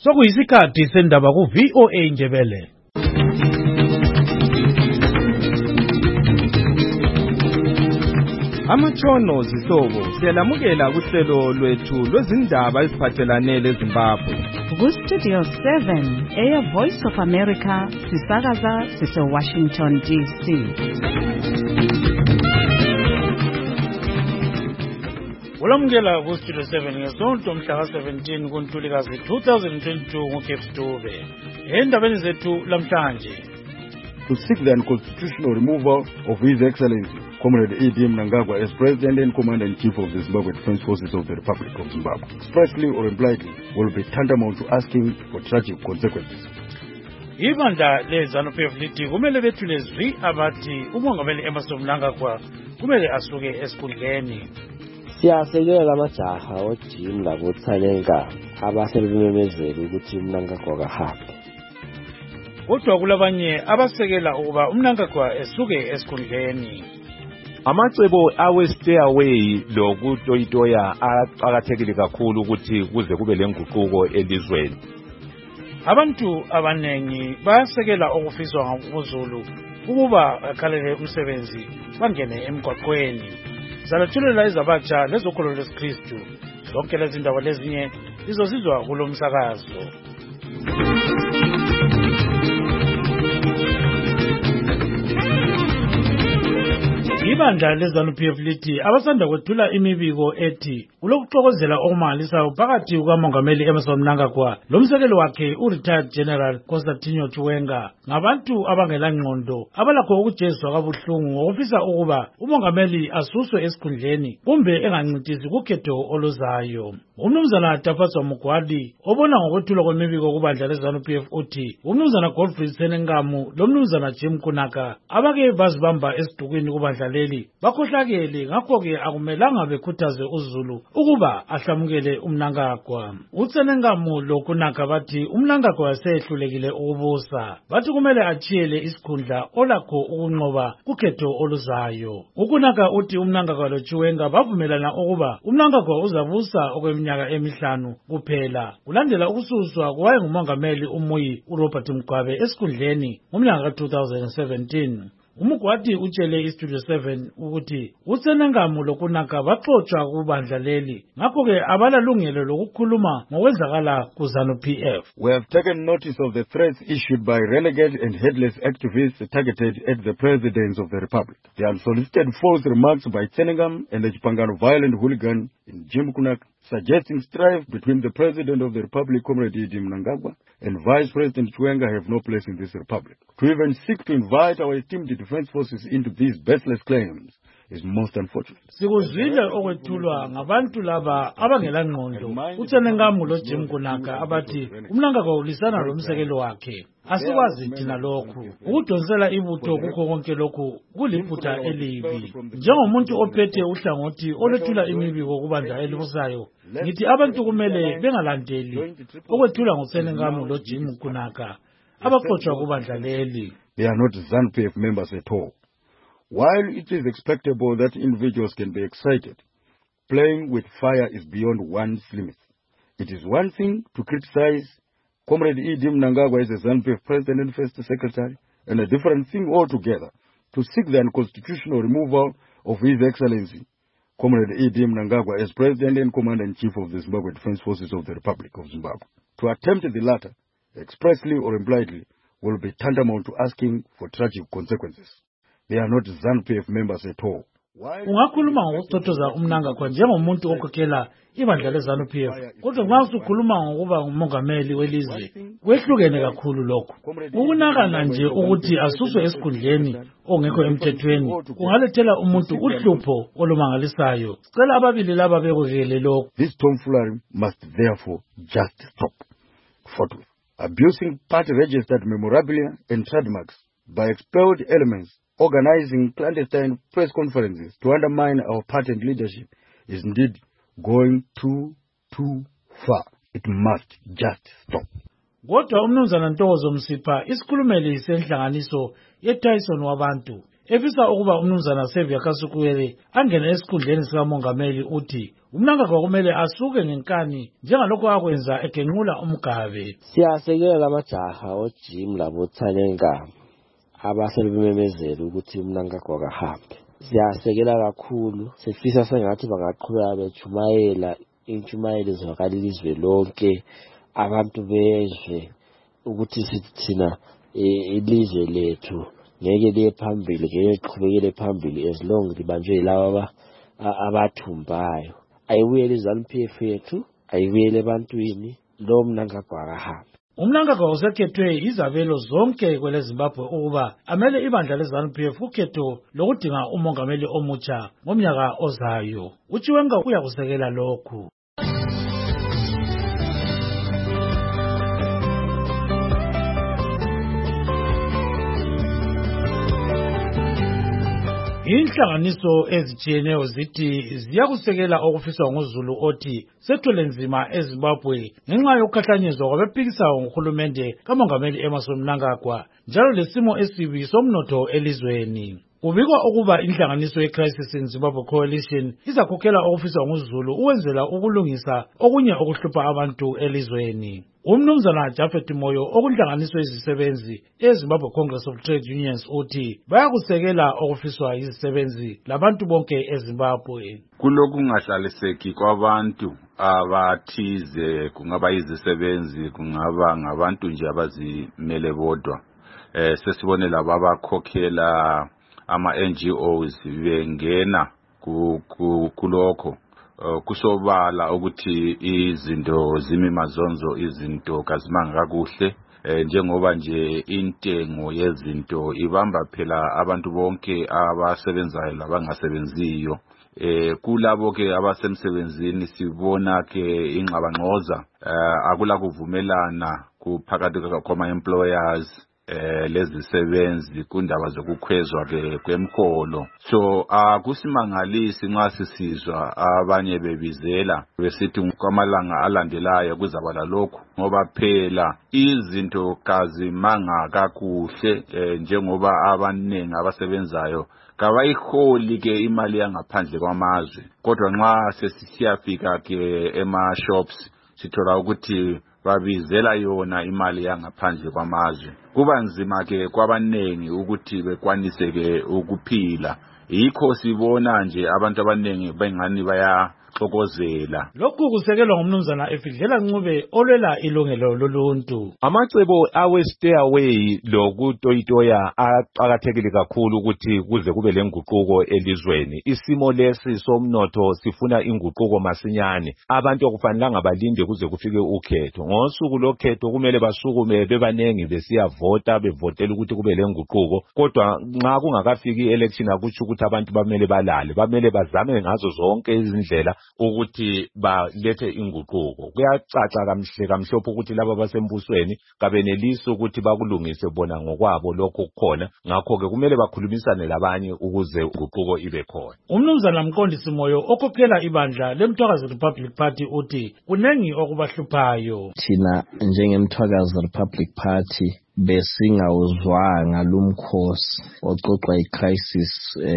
Sokuyisikhathi sendaba ku VOA Ndebele. Amatshono zihlobo siyalamukela kuhlelo lwethu lwezindaba eziphathelane leZimbabwe. Ku Studio 7 Air Voice of America sisakaza sise Washington DC. Ulamukela ku Studio 7 ngesonto mhla ka-17 kuNtulikazi 2022 nguKeps Dube. Endabeni zethu lamhlanje. To seek the unconstitutional removal of His Excellency Comrade E.D. Mnangagwa as President and Commander-in-Chief of the Zimbabwe Defense Forces of the Republic of Zimbabwe, expressly or impliedly, will be tantamount to asking for tragic consequences. Ibandla leZANU-PF lithi kumele bethule zwi abathi umongameli Emmerson Mnangagwa kumele asuke esikhundleni. Siyasekela lamajaha oJim laboTsanenga abasebememezela ukuthi uMnangagwa kahambe. Kodwa kulabanye abasekela ukuba uMnangagwa esuke esikhundleni. Amacebo awe-stay-away lokutoyitoya aqakathekile kakhulu ukuthi kuze kube lenguquko elizweni. Abantu abanengi bayasekela okufiswa nguzulu ukuba akhalele umsebenzi bangene emgwaqweni. Zalathulela izabatsha lezokholo lesiKristu. Zonke lezi ndaba lezinye izozizwa kulo msakazo. Ibandla leZANU-PF lithi abasanda kwethula imibiko ethi ulokuxokozela okumangalisayo phakathi kukamongameli Emmerson Mnangagwa lomsekeli wakhe u-retired General Constantino Chiwenga ngabantu abangelangqondo abalakho ukujeziswa kabuhlungu ngokufisa ukuba umongameli asuswe esikhundleni kumbe engancintisi kukhetho oluzayo. Umnumzana Tafatso Mugwadi obona ngokwethulwa kwemibiko kubandla leZANU-PF uthi umnumzana Godfrey Senengamu lomnumzana Jim Kunaka abake bazibamba esidukwini kubandla leli bakhohlakele ngakho-ke akumelanga bekhuthaze uZulu ukuba ahlamukele uMnangagwa. uSenengamu loKunaka bathi uMnangagwa wasehlulekile ukubusa, bathi kumele achiyele isikhundla olakho ukunqoba kukhetho oluzayo. uKunaka uthi uMnangagwa loChiwenga bavumelana ukuba uMnangagwa uzabusa okweminyaka emihlanu kuphela kulandela ukususwa kwayengumongameli uMuyi uRobert Mugabe esikhundleni ngomnyaka ka-2017. Umugwadi utshele iStudio 7 ukuthi uSenengamu loKunaka baxotsha kubandla leli ngakho-ke abalalungelo lokukhuluma ngokwenzakala kuZANU-PF. We have taken notice of the threats issued by renegade and headless activists targeted at the presidents of the Republic. The unsolicited false remarks by Senengam and the Chipangano violent hooligan in Jim Kunaka suggesting strife between the President of the Republic, Comrade E.D. Mnangagwa, and Vice President Chiwenga have no place in this Republic. To even seek to invite our esteemed defense forces into these baseless claims is most unfortunate. Sikuzwile okwethulwa ngabantu laba abangelangqondo uSenengamu loJim Kunaka abathi uMnangagwa ulisana lomsekelo wakhe. Asikwazi thina lokhu ukudonsela ibutho kukho konke lokhu kuliphutha elibi. Njengomuntu ophethe uhlangothi olethula imibiko kubandla elibusayo, ngithi abantu kumele bengalandeli okwethula ngoSenengamu loJim Kunaka abaxotsha kubandla leli. They are not ZANU-PF members at all. While it is expectable that individuals can be excited, playing with fire is beyond one's limits. It is one thing to criticize Comrade E.D. Mnangagwa as a ZANU-PF President and First Secretary, and a different thing altogether to seek the unconstitutional removal of His Excellency Comrade E.D. Mnangagwa as President and Commander-in-Chief of the Zimbabwe Defense Forces of the Republic of Zimbabwe. To attempt the latter, expressly or impliedly, will be tantamount to asking for tragic consequences. They are not ZANU-PF members at all. Ungakhuluma ngokucothoza uMnangagwa njengomuntu okhokhela ibandla leZANU-PF, kodwa nxa usukhuluma ngokuba ngumongameli welizwe kwehlukene kakhulu lokho. Ukunakana nje ukuthi asuswe esikhundleni ongekho emthethweni kungalethela umuntu uhlupho olumangalisayo. Sicela ababili laba bekukele lokho. This tomfoolery must therefore just stop. Forthwith. Abusing party registered memorabilia and trademarks by expelled elements, organizing clandestine press conferences to undermine our party and leadership is indeed going too far. It must just stop. Kodwa umnumzana Ntokozo Msipha isikhulumeli senhlanganiso yeTyson wabantu efisa ukuba umnumzana Xavier Kasukuyele angene esikhundleni sikamongameli uthi uMnangagwa kumele asuke ngenkani njengalokho akwenza egenqula umgabe. Siyasekela lamajaha ojim labotsanenga abasebememezela ukuthi uMnangagwa kahambe. Siyasekela kakhulu, sifisa sengathi bangaqhubeka bechumayela inchumayelo ezwakalile izwe lonke, abantu bezwe ukuthi sithina ilizwe lethu ngeke liye phambili, ngeke liqhubekele phambili as long libanjwe yilaba abathumbayo. Ayibuyele iZANU-PF yethu, ayibuyele ebantwini, lo Mnangagwa akahambe. UMnangagwa usekhethwe izabelo zonke kwele Zimbabwe ukuba amele ibandla leZANU-PF kukhetho lokudinga umongameli omutsha ngomnyaka ozayo. uChiwenga uyakusekela lokhu. Inhlanganiso ezitshiyeneyo zithi ziyakusekela okufiswa nguZulu othi sethwele nzima eZimbabwe ngenxa yokukhahlanyezwa kwabephikisayo nguhulumende kamongameli Emmerson Mnangagwa njalo lesimo esibi somnotho elizweni. Kubikwa ukuba inhlanganiso yeCrisis in Zimbabwe Coalition izakhokhela okufiswa nguZulu ukwenzela ukulungisa okunye okuhlupha abantu elizweni. Umnumzana Japhet Moyo okunhlanganiso yezisebenzi eZimbabwe Congress of Trade Unions uthi bayakusekela okufiswa yizisebenzi labantu bonke eZimbabwe. Kulokungahlaliseki kwabantu abathize, kungaba izisebenzi, kungaba ngabantu nje abazimele bodwa. Sesibone laba abakhokhela ama-NGOs bengena kulokho. Kusobala ukuthi izinto zimimazonzo, izinto kazimanga kakuhle, njengoba nje intengo yezinto ibamba phela abantu bonke abasebenzayo labangasebenziyo. Kulabo ke abasemsebenzini sibona ke ingxabangxoza, akula kuvumelana kuphakathi kwama-employers lezisebenzi kundaba zokukhwezwa kwemholo. So akusimangalisi nxa sisizwa abanye bebizela besithi kwamalanga alandelayo kuzaba lokho, ngoba phela izinto kazimanga kakuhle, njengoba abaningi abasebenzayo kabayiholi ke imali yangaphandle kwamazwe. Kodwa nxa sesiyafika ke ema-shops sithola ukuthi babizela yona imali yangaphandle kwamazwe. Kuba nzima ke kwabanengi ukuthi bekwanise ke ukuphila. Yikho sibona nje abantu abanengi bengani bayaxokozela. Lokhu kusekelwa ngumnumzana Efidlela Ncube olwela ilungelo loluntu. Amacebo awe-stayaway lokutoyitoya aqakathekile kakhulu ukuthi kuze kube lenguquko elizweni. Isimo lesi somnotho sifuna inguquko masinyane. Abantu akufanelanga balinde kuze kufike ukhetho. Ngosuku lokhetho kumele basukume bebanengi besiyavota, bevotela ukuthi kube lenguquko. Kodwa nxa kungakafiki election akutsho ukuthi abantu bamele balale, bamele bazame ngazo zonke izindlela ukuthi balethe inguquko. Kuyacaca kamhlophe ukuthi laba basembusweni kabenelisi ukuthi bakulungise bona ngokwabo lokho kukhona. Ngakho ke kumele bakhulumisane labanye ukuze inguquko ibe khona. Umnumzana Mqondisi Moyo okhokhela ibandla leMthwakazi Republic Party uthi kunengi okubahluphayo. Thina njengeMthwakazi Republic Party besingawuzwanga lumkhosi oxoxwa iCrisis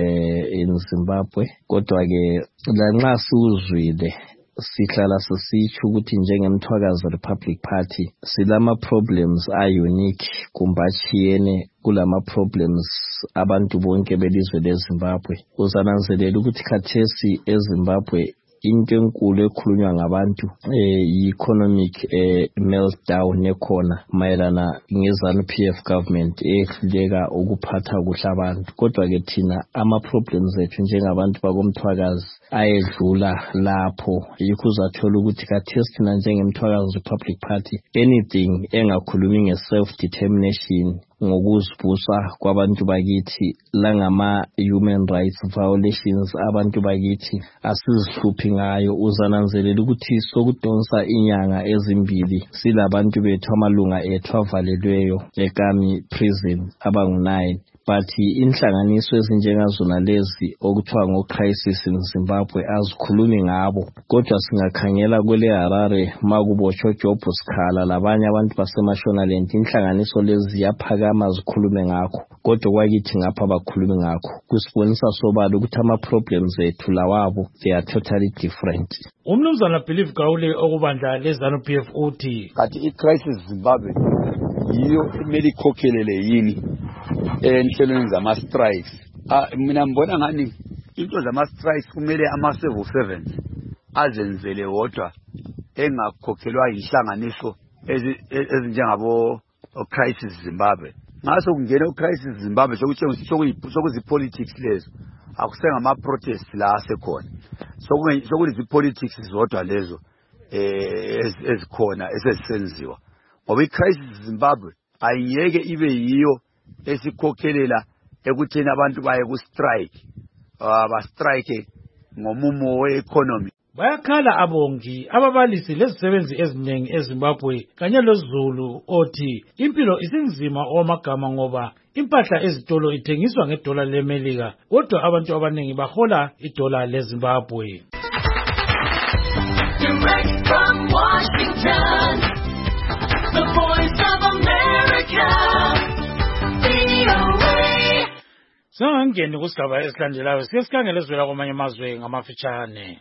in Zimbabwe, kodwa ke lanxa siwuzwile sihlala sisitsho ukuthi njengeMthwakazi Republic Party silama problems unique kumbachiyene kulama problems abantu bonke belizwe leZimbabwe. Uzananzelela ukuthi khathesi eZimbabwe into enkulu ekhulunywa ngabantu economic meltdown ekhona mayelana ngeZANU-PF government ehluleka ukuphatha kuhle abantu. Kodwa ke thina ama problems ethu njengabantu bakoMthwakazi ayedlula lapho. Yikho uzathola ukuthi khathesi thina njengeMthwakazi Republic Party anything engakhulumi nge-self determination, ngokuzibusa kwabantu bakithi, langama human rights violations abantu bakithi asizihluphi ngayo. Uzananzelela ukuthi sokudonsa inyanga ezimbili silabantu bethu amalunga ethu avalelweyo eKami prison abangu-9 but inhlanganiso ezinjengazona lezi okuthiwa ngo-crisis in Zimbabwe azikhulumi ngabo. Kodwa singakhangela kwele Harare makubotsho Job Sikhala labanye abantu baseMashonaland, inhlanganiso lezi ziyaphakama zikhulume ngakho. Kodwa kwakithi ngapha bakhulumi ngakho. Kusibonisa sobala ukuthi ama-problems ethu lawabo they are totally different. Umnumzana Believe Gaule okubandla leZANU-PF uthi kanti i-crisis Zimbabwe yiyo kumele ikhokhelele yini enhlelweni zama-strikes. Mina ngibona ngani into zama-strikes kumele ama-civil servants azenzele wodwa engakhokhelwa yinhlanganiso ezinjengabo crisis Zimbabwe. Ngaso kungena u-crisis Zimbabwe sokuzi-politics lezo, akusengama-protest la asekhona, sokulizi-politics zodwa lezo ezikhona esezisenziwa. Ngoba i-crisis Zimbabwe ayingeke ibe yiyo esikhokhelela ekutheni abantu baye ku-strike, ba-strike ngomumo we-economy. Bayakhala abongi, ababalisi lezisebenzi eziningi eZimbabwe kanye loZulu othi impilo isinzima okwamagama ngoba impahla ezitolo ithengiswa ngedola leMelika kodwa abantu abaningi bahola idola leZimbabwe. Direct from Washington, the Voice of America, VOA. Singangeni kusigaba esilandelayo siyesikhangela ezwela kwamanye amazwe ngamafitshane.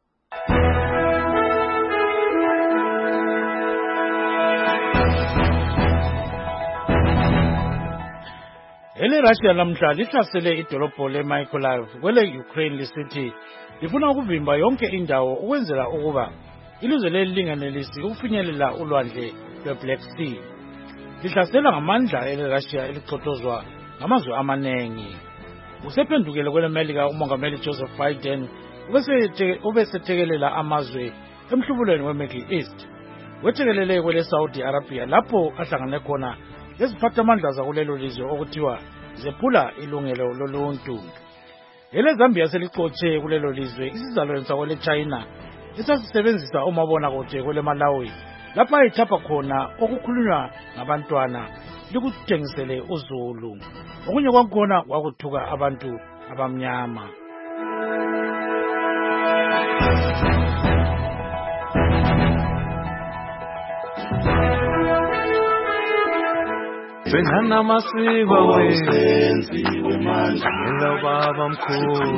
Russia lamhla lihlasele idolobho leMykolaiv kwele Ukraine lisithi lifuna ukuvimba yonke indawo ukwenzela ukuba ilizwe leli linganelisi ukufinyelela ulwandle lweBlack Sea. Lihlasela ngamandla Russia elixoxozwa ngamazwe amanengi. Usephendukele kweleMelika uMongameli Joseph Biden ubesethekelela amazwe emhlubulweni weMiddle East. Wethekelele kwele Saudi Arabia lapho ahlangane khona leziphathamandla zakulelo lizwe okuthiwa zephula ilungelo loluntu. EleZambia selixotshe kulelo lizwe isizalwane sakwele China esasisebenzisa umabonakude kwele Malawi lapha ithapha khona okukhulunywa ngabantwana likuthengisele uZulu. Okunye kwakhona kwakuthuka abantu abamnyama. Benhana masiba wenziwe manje baba mkhulu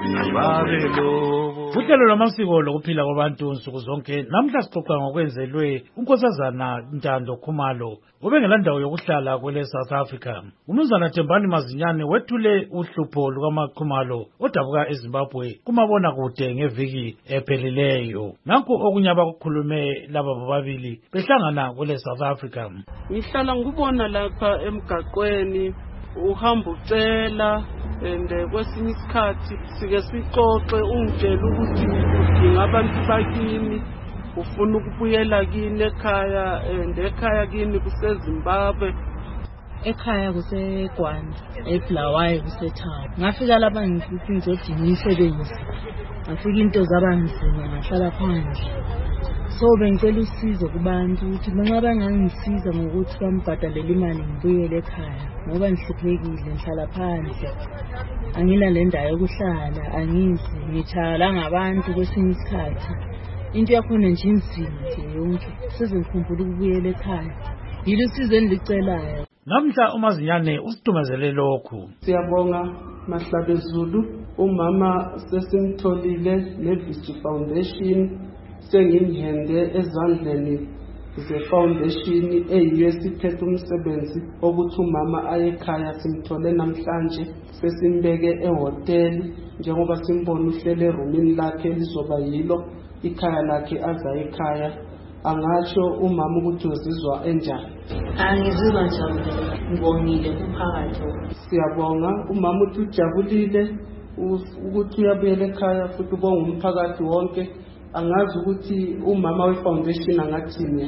babelo. Uhlelo lwamasiko lokuphila kwabantu nsuku zonke namhla sixoxa ngokwenzelwe unkosazana Ntando Khumalo obengelandawo yokuhlala kwele South Africa. Umnumzana Thembani Mazinyane wethule uhlupho lukaMakhumalo odabuka eZimbabwe kumabona kude ngeviki ephelileyo. Nanku okunye abakukhulume laba bobabili behlangana kwele South Africa. Ngihlala ngubona lapha emgaqweni uhamba ucela kwesinye isikhathi sike sixoxe ungitshela ukuthi udinga abantu bakini ufuna ukubuyela kini ekhaya ekhaya kini kuseZimbabwe. Ekhaya kuseGwanda eBulawayo kuseThaba. Ngafika lapha ngithi ngizodinga umsebenzi. Ngafika into zabanzima ngahlala phandle. So bengicela usizo kubantu ukuthi noma bangangisiza ngokuthi bambhadalele imali ngibuyele ekhaya ngoba ngihluphekile ngihlala phandle. Angina lendawo yokuhlala, angizi, ngithala ngabantu kwesinye isikhathi. Into yakhona nje inzima nje yonke. Sizokhumbula ukubuyela ekhaya. Yilo usizo engilicelayo. Namhla uMazinyane usitumezele lokhu. Siyabonga Mahlabe Zulu, umama sesimtholile neVision Foundation. Sengimhende ezandleni ze-foundation eyiyo esiphethe umsebenzi okuthi umama ayekhaya simthole namhlanje sesimbeke ehoteli njengoba simbona uhlele erumini lakhe lizoba yilo ikhaya lakhe aza ekhaya. Angasho umama ukuthi uzizwa enjani? Angizizwa njalo, ngibongile kuphakathi. Siyabonga umama uthi ujabulile ukuthi uyabuyela ekhaya futhi ubonga umphakathi wonke. Angazi ukuthi umama we-foundation angathini.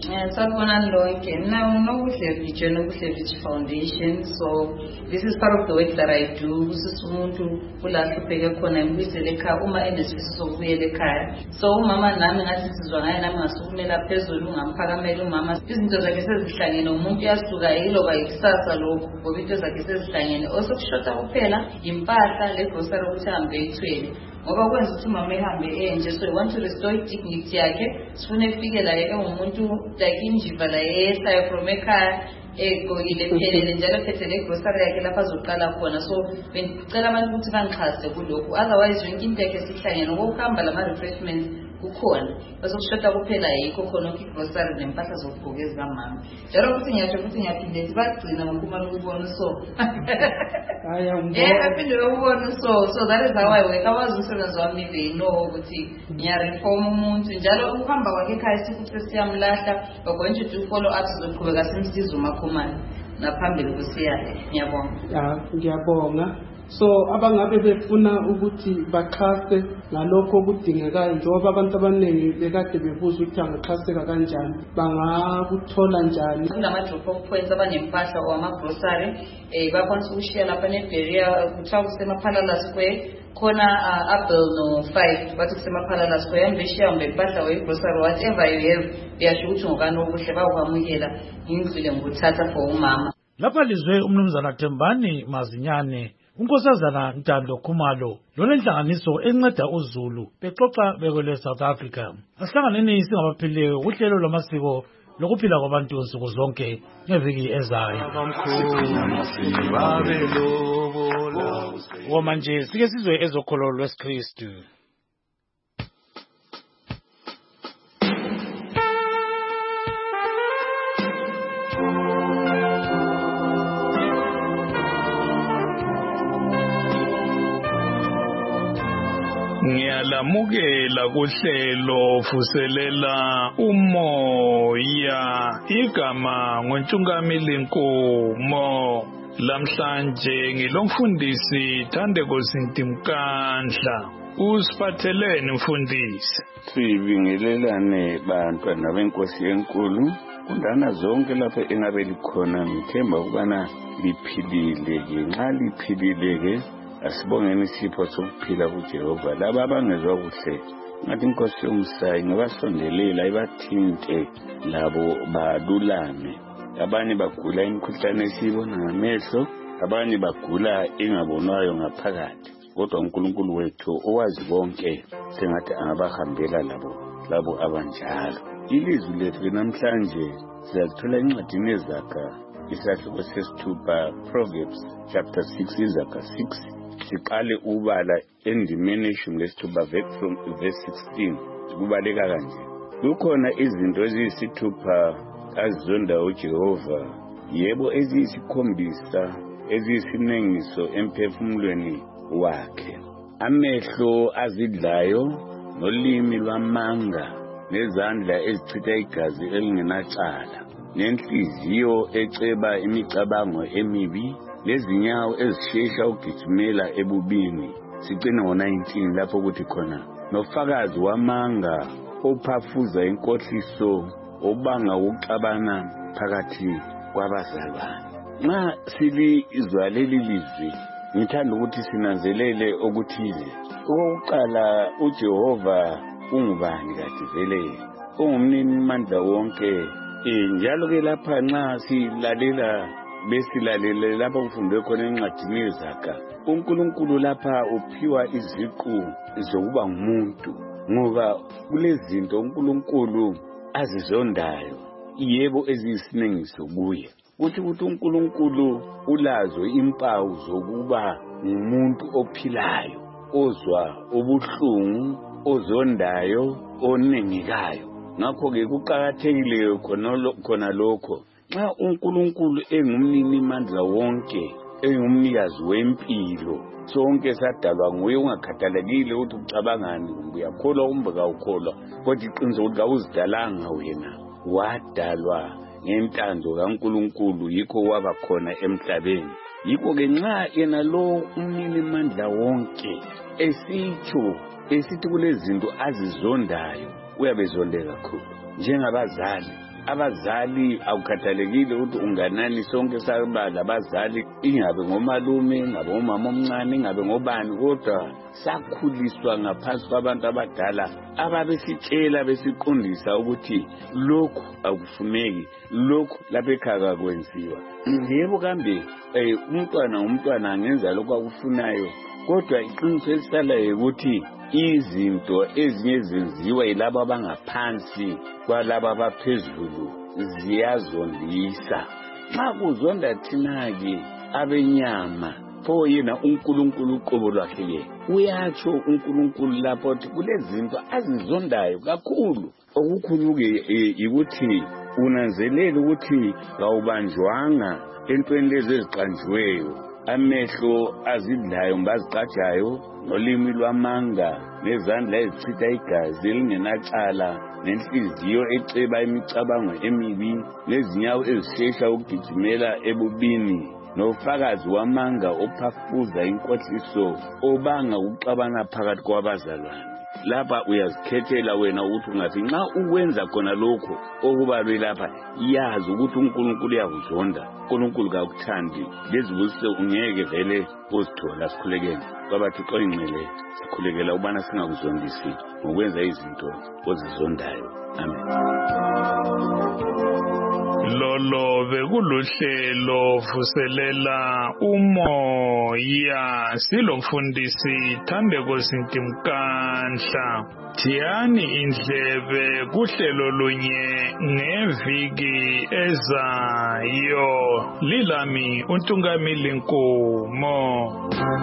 Sakubonani lonke. Now, Nobuhle Village Foundation. So this is part of the work that I do. Umuntu ulahlupeke khona imbuyisele ekhaya uma enesifiso sokubuyela ekhaya. So umama nami ngathi sizwa ngaye nami ngasukumela phezulu ngamphakamela umama. Izinto zakhe sezihlangene umuntu uyasuka yiloba ikusasa lokho ngoba into zakhe sezihlangene. Osokushota kuphela impahla le grocery ukuthi ahambe ethwele. Ngoba kwenza ukuthi umama ehambe enje, so we want to restore dignity yakhe. Sifune efike la umuntu like injiva la esayo from ekhaya egqokile phelele njalo phethe le grocery yakhe lapha azoqala khona. So bengicela abantu ukuthi bangixhase kulokho, otherwise yonke into yakhe sihlangene ngokuhamba lama refreshments kukhona bazokushota kuphela yikho khona grocery nempahla zokugqoka ezikamama. Njalo futhi ngiyasho ukuthi ngiyaphinde bagcina ngokumala ukubona so aphinde ukubona so that is how I work. Awazi umsebenzi wami they know ukuthi ngiyareform umuntu njalo ukuhamba kwakhe ekhaya sifuthi siyamlahla we're going to do follow ups zoqhubeka simsiza umakhumana naphambili kusiyale. Ngiyabonga. So abangabe befuna ukuthi baxhase ngalokho okudingekayo njengoba abantu abaningi bekade bebuza ukuthi angaxhaseka kanjani, bangakuthola njani? Kunama drop off points abanempahla or ama-grocery bakwanisa ukushiya lapha ne-barrier kuthiwa kusemaphalala square khona Apple no 5 bathi kusemaphalala square ambeshiya mbempahla we-grocery whatever you have uyasho ukuthi ngokani okuhle bakwamukela ngindlule ngokuthatha for umama. Lapha lizwe umnumzana Thembani Mazinyane, unkosazana Ntando Khumalo, lona inhlanganiso enceda uZulu bexoxa bekwele South Africa. Asihlanganeni singabaphilileyo uhlelo lwamasiko lokuphila kwabantu nsuku zonke ngeviki ezayo. Manje sike sizwe ezokholo lwesikristu. Ngiyalamukela kuhlelo vuselela umoya igama ngoNtshungameli Nkomo. Lamhlanje ngilomfundisi Thandeko Zintimkandla. Usiphatheleni mfundisi? Sibingelelane bantwana benkosi enkulu. Kundana zonke lapha engabe likhona ngithemba ukubana liphilile ke. Nxa liphilile ke asibongeni isipho sokuphila kuJehova. Laba abangezwa kuhle ngathi inkosi yomsayi ngabasondelela ibathinte labo balulame. Abanye bagula imikhuhlane esiyibona ngamehlo, abanye bagula engabonwayo ngaphakathi. Kodwa uNkulunkulu wethu owazi konke sengathi angabahambela labo abanjalo. Ilizwi lethu namhlanje sizalithola encwadini yeZakha isahluko sesithupha, Proverbs chapter 6 iZakha 6. Siqale ubala endimeni yeshumi lesithupha from verse 16. Kubaleka kanje: kukhona izinto eziyisithupha azizonda uJehova, yebo eziyisikhombisa eziyisinengiso emphefumulweni wakhe: amehlo azidlayo, nolimi lwamanga, nezandla ezichitha igazi elingenacala, nenhliziyo eceba imicabango emibi, nezinyawo ezishesha ukugijimela ebubini. Sicine ngo-19 lapho kuthi khona nofakazi wamanga ophafuza inkohliso, obanga ukuxabana phakathi kwabazalwane. Nxa silizwa leli lizwi ngithanda ukuthi sinanzelele okuthile. Okokuqala, uJehova ungubani kade vele? Ungumnini mandla wonke. Njalo ke lapha nxa besilalele lapha kufundwe khona encwadini yeZakha, uNkulunkulu lapha uphiwa iziqu zokuba ngumuntu, ngoba kulezinto uNkulunkulu azizondayo, yebo eziyisinengiso kuye. Uthi uNkulunkulu ulazo impawu zokuba ngumuntu ophilayo, ozwa ubuhlungu, ozondayo, onengekayo. Ngakho-ke kuqakathekile khona lokho. Nxa uNkulunkulu engumnini mandla wonke, engumnikazi wempilo, sonke sadalwa nguye, ungakhathalekile ukuthi ucabangani, uyakholwa kumbe kawukholwa, kodwa iqiniso ukuthi kawuzidalanga wena, wadalwa ngentando kaNkulunkulu, yikho waba khona emhlabeni. Yikho-ke nxa yena lo umnini mandla wonke esithi kulezinto azizondayo, uyabezonde kakhulu. Njengabazali abazali awukhathalekile ukuthi unganani sonke saba labazali ingabe ngomalume ingabe ngomama omncane ingabe ngobani kodwa sakhuliswa ngaphansi kwabantu abadala ababesitshela besiqondisa ukuthi lokhu akufuneki lokhu lapha ekhaya kwenziwa yebo kambe umntwana angenza lokhu akufunayo kodwa iqiniso elisalayo ukuthi izinto ezinye zenziwa yilabo abangaphansi kwalabo abaphezulu ziyazondisa nxa kuzonda thina-ke abenyama pho yena uNkulunkulu uqobo lwakhe uyatsho uNkulunkulu lapho ukuthi kulezinto azizondayo kakhulu okukhulu-ke ukuthi unanzelela ukuthi kawubanjwanga entweni lezi eziqanjiweyo amehlo azidlayo mbaziqajayo nolimi lwamanga nezandla ezichitha igazi elingenacala nenhliziyo eceba imicabango emibi nezinyawo ezishesha ukugijimela ebubini nofakazi wamanga ophafuza inkohliso obanga ukuxabana phakathi kwabazalwane lapha uyazikhethela wena ukuthi ungathi nxa ukwenza khona lokho okubalwe lapha yazi ukuthi uNkulunkulu uyakuzonda uNkulunkulu kakuthandi lezibusiso ungeke vele uzithola sikhulekele kwabathixo ingcele sikhulekela ubana singakuzondisi ngokwenza izinto ozizondayo amen. Lolo bekuluhlelo vuselela umoya silomfundisi Thandeko Sintimkanhla. Thiyani indlebe kuhlelo lunye ngeviki ezayo. Lilami uNtungamili Nkomo.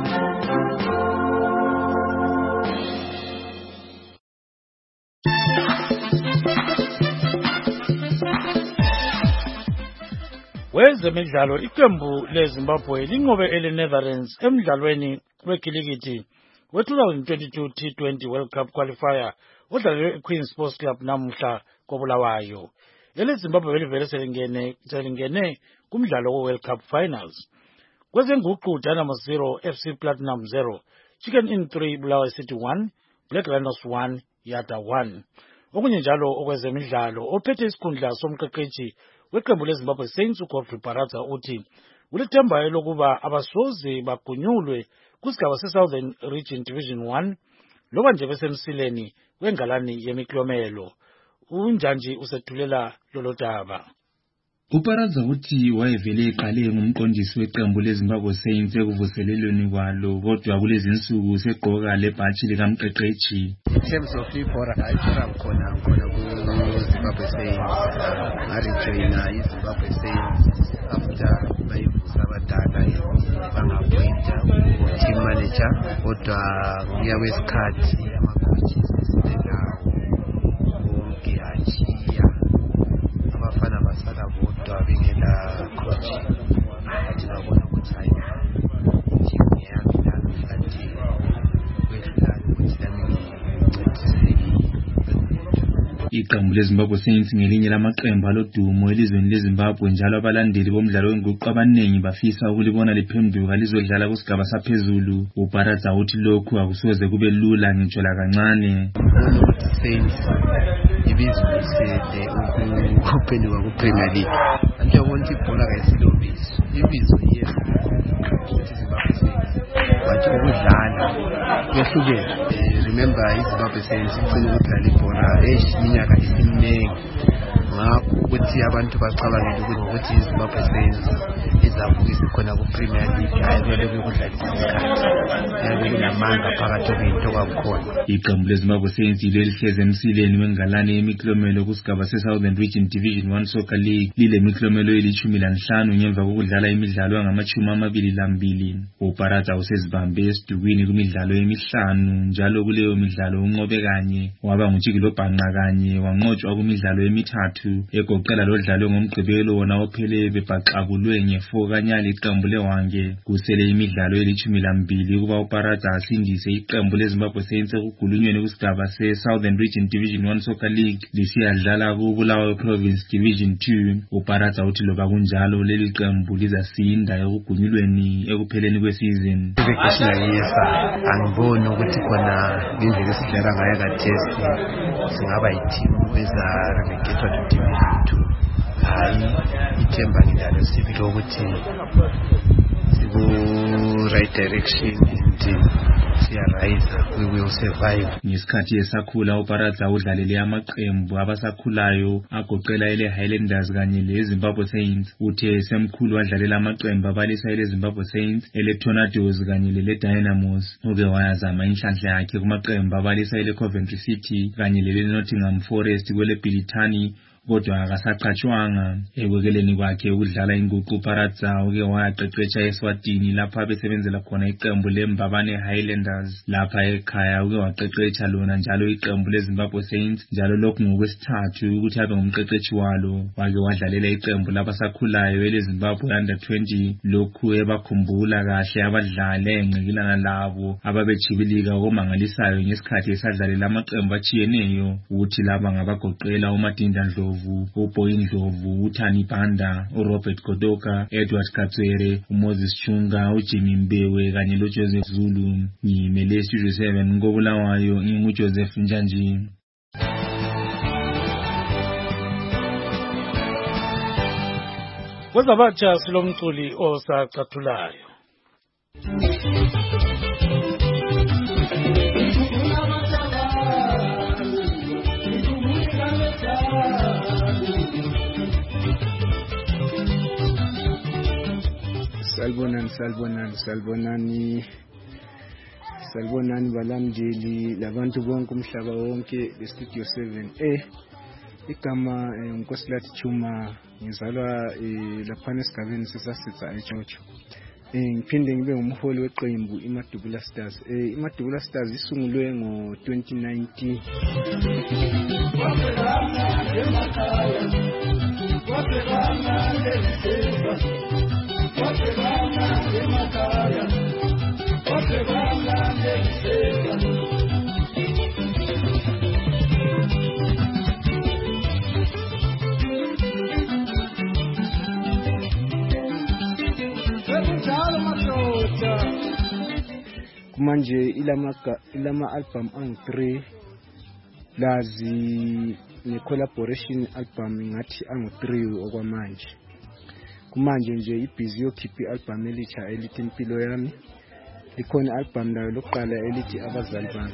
Wezemidlalo iqembu leZimbabwe linqobe eleNetherlands emidlalweni wekhilikithi we-2022 T20 World Cup qualifier odlalelwe eQueen's Sports Club namuhla koBulawayo. EleZimbabwe belivele selingene kumdlalo we-World Cup finals. Kwezenguqu Dynamo 0 FC Platinum 0 Chicken Inn 3 Bulawayo City 1 Black Rhinos 1 Yada 1. Okunye njalo okwezemidlalo ophethe isikhundla somqeqeshi weqembu leZimbabwe Saints uGodfrey Baraza uthi ulethemba lokuba abasoze bagunyulwe kusigaba seSouthern Region Division 1 loba nje besemsileni wengalani yemiklomelo. Unjanji usethulela lolo daba. UBaraza uthi wayevele eqale ngumqondisi weqembu leZimbabwe Saints ekuvuselelweni kwalo kodwa kulezi insuku segqoka lebhatshi likamqeqeshi. In terms of ibhora khona ku-Zimbabwe Saints ngarejoyina iZimbabwe Saints after bayivusa abadala bangappointa team manager kodwa kuya kwesikhathi ama-coaches esilenawo bonke ajiya abafana basala bodwa bengela coach athi babona ukuthi hayi team yami namhlanje kwedlala ukuthi nami Iqembu leZimbabwe Saints ngelinye lamaqembu alodumo elizweni leZimbabwe njalo abalandeli bomdlalo wenguqu abaningi bafisa ukulibona liphenduka lizodlala kusigaba saphezulu. uBaraza uthi lokhu akusoze kube lula ngitsho lakancane. Saints ibizimisele ukuphenduka kuPremier League. Anjengobona ibhola kayisilobiso ibizo yes Zimbabwe Saints but ukudlala kwehlukene. Remember iZimbabwe Saints icine ukudlala ibhola iminyaka isiningi ngakho ukuthi abantu bacabangela ukuthi iZimbabwe Saints izavuka isikhona kuPremier League ayivele ukudlala isikhathi yabele namanga phakathi kwento kwakhona. Iqembu leZimbabwe Saints lelihleze emsileni wengalane yemiklomelo kusigaba seSouthern Region Division 1 Soccer League lilemiklomelo eli15 ngemva kokudlala imidlalo engama22. uBaraza usezibambe esidukwini kumidlalo emihlanu njalo kuleyo midlalo unqobe kanye waba ngutshikilo bhanqa kanye wanqotshwa kumidlalo emithathu egoqela lodlalo ngomgqibelo wona ophele bebhaxabulwe nge4 kanyali iqembu lewange. Kusele imidlalo eli12 kuba uBaraza asindise iqembu leZimbabwe Saints ekugulunyweni kusigaba seSouthern Region Division 1 Soccer League lisiyadlala kuBulawayo Province Division 2. uBaraza uthi loba kunjalo leli qembu lizasinda ekugunyulweni ekupheleni kwesizini. Angiboni ukuthi khona indlela esidlala ngayo kaTest singaba yiteam eza relegated to Division 2. ithemba njalo sibili ukuthi siku-right direction and siyarayisa, we will survive. Ngesikhathi esakhula uParadza udlalele amaqembu abasakhulayo agoqela ele Highlanders kanye leZimbabwe Saints. Uthe semkhulu wadlalela amaqembu abalisa ele Zimbabwe Saints, ele Tornadoes kanye lele Dynamos. Uke wayazama inhlanhla yakhe kumaqembu abalisa ele Coventry City kanye lele Nottingham Forest kwele Bilitani, kodwa akasaqhatshwanga. Ekwekeleni kwakhe ukudlala inguqu uParadza uke wayaqeqetsha eSwatini lapha besebenzela khona iqembu leMbabane Highlanders. Lapha ekhaya uke waqeqetsha lona njalo iqembu leZimbabwe Saints, njalo lokhu ngokwesithathu ukuthi abe ngumqeqeshi walo. Wake wadlalela iqembu labasakhulayo eleZimbabwe Under 20, lokhu ebakhumbula kahle abadlali engqikilana labo ababejibilika okumangalisayo ngesikhathi esadlalela amaqembu atshiyeneyo, ukuthi laba ngabagoqela uMadinda Ndlovu, uBoy Ndlovu, uThani Banda, uRobert Godoka, Edward Katswere, uMoses Chunga, uJimmy Mbewe kanye loJoseph Zulu. Ngimele Studio 7 ngobulawayo nginguJoseph Njanji. Kwezabatsha silomculi osacathulayo. Salbonani balamjeli labantu bonke umhlaba wonke leStudio 7A. Igama uNkosilathi Chuma, ngizalwa lapha esigabeni sesasitsa eChocho. Ngiphinde ngibe umholi weqembu iMadubula Stars. iMadubula Stars isungulwe ngo-2019. Kumanje ilama album angu-3 lazi ne-collaboration album ngathi angu-3 okwamanje. Kumanje nje ibhizi yokhipha i-album elitsha elithi Impilo Yami. Likhona album layo lokuqala elithi Abazali Bami.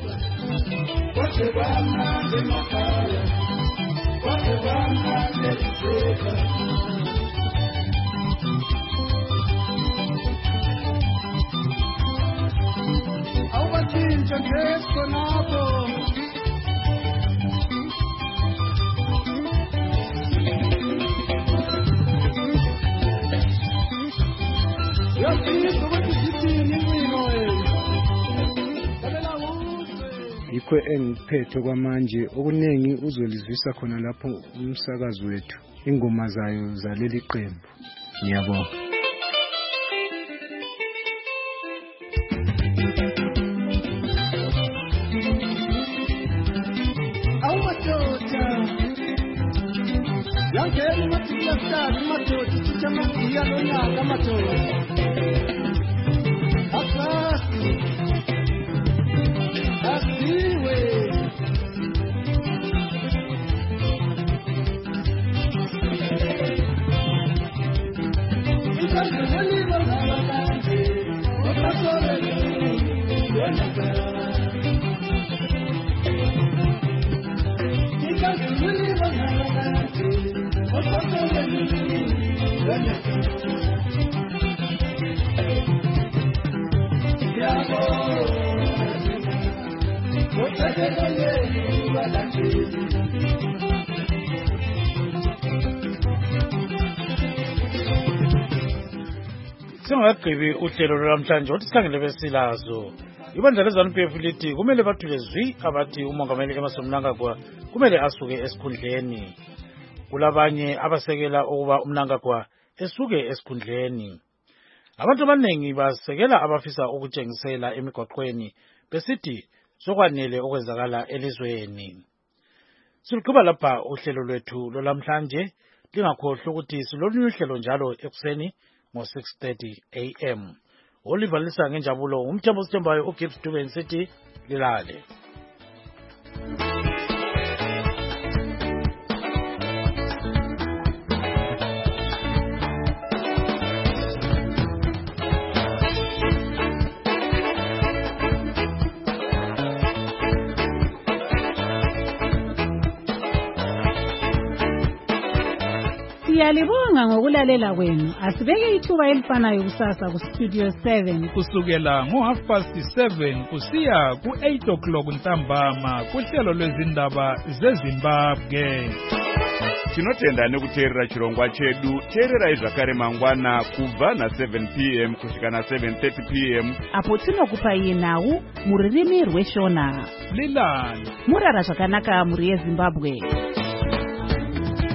Awathinta ngesonabo Yikho engiphethe kwamanje okuningi uzolizwisa khona lapho umsakazo wethu ingoma zayo zaleli qembu. Ngiyabonga. Yangeni mathila stars madoda sithamasiya lonyaka madoda. Asasi asiwe Singagqibi uhlelo lwamhlanje uthi sikhangele besilazo. Ibandla leZANU-PF lithi kumele bathule zwi abathi uMongameli Emmerson Mnangagwa kumele asuke esikhundleni. Kulabanye abasekela ukuba uMnangagwa esuke esikhundleni. Abantu abaningi basekela abafisa ukutshengisela emigwaqweni besithi sokwanele okwenzakala elizweni. Siluqhuba lapha uhlelo lwethu lolwamhlanje, lingakhohlwa ukuthi silolunye uhlelo njalo ekuseni ngo-6:30 AM. Oliver Lisa ngenjabulo umthembu sithembayo uGibbs Dube sithi lilale. Siyalibonga ngokulalela kwenu. Asibeke ithuba elifanayo kusasa ku Studio 7 kusukela ngo7:30 kusiya ku8 ntambama kuhlelo lwezindaba zeZimbabwe. Tinotenda nekuteerera chirongwa chedu. Teererai zvakare mangwana kubva na7 p.m. kusvika na7:30 p.m. apo tinokupai nhau mururimi rweShona. Lilani murara zvakanaka muri yeZimbabwe.